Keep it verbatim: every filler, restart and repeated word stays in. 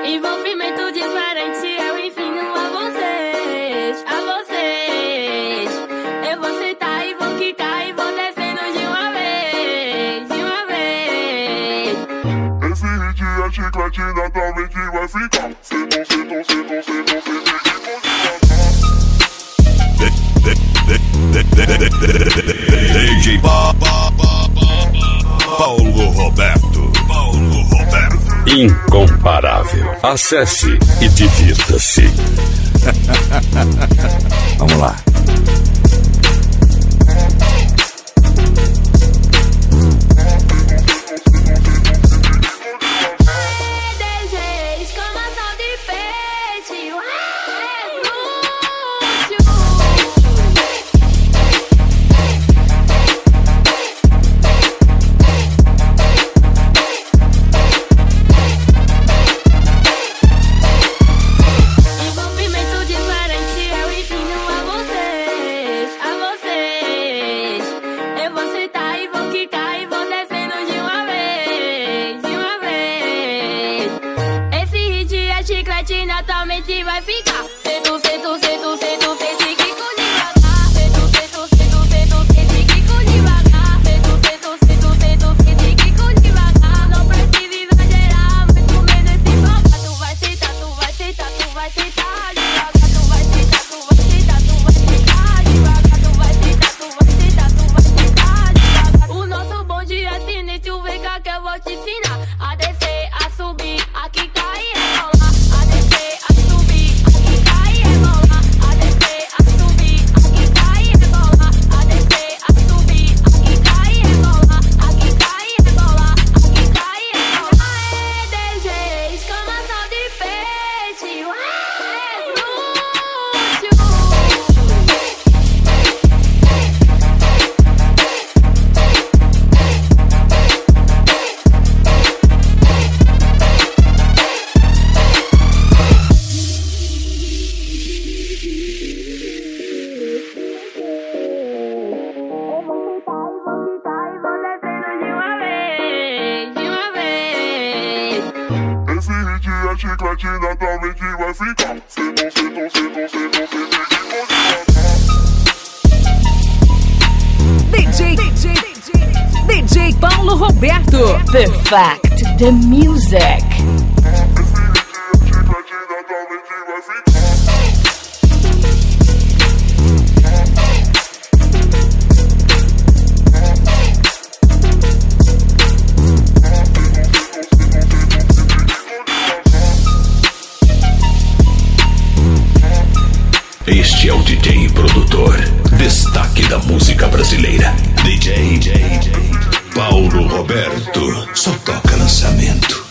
Envolvimento diferente, eu ensino a vocês, a vocês. Eu vou sentar e vou quicar e vou descendo de uma vez, de uma vez. Esse hit é chiclete, naturalmente vai ficar. Sentou, sentou, sentou, sentou, sentou. D J Paulo Roberto. Paulo Roberto. Incomparável. Acesse e divirta-se. Vamos lá. Chiclete naturalmente vai ficar. Sento, sento, sento, sento, sente que com devagar. Sento, sento, sento, sento, sente que com devagar. Sento, sento, sento, sento, sente que com devagar. Não precisa exagerar, muito menos esse focar. Tu vai sentar, tu vai sentar, tu vai sentar devagar. Tu vai sentar, tu vai sentar, tu vai sentar devagar. Tu vai sentar, tu vai sentar, tu vai sentar devagar. O nosso bonde é sinistro, vem cá que eu vou te ensinar a descer, a subir, a quicar e rebolar. Chiclete naturalmente vai ficar. Sentou, sentou, sentou, sentou, sentou. D J, D J, D J Paulo Roberto. Perfect the music. Esse hit é chiclete naturalmente vai ficar. Este é o D J e produtor, destaque da música brasileira. D J Paulo Roberto, só toca lançamento.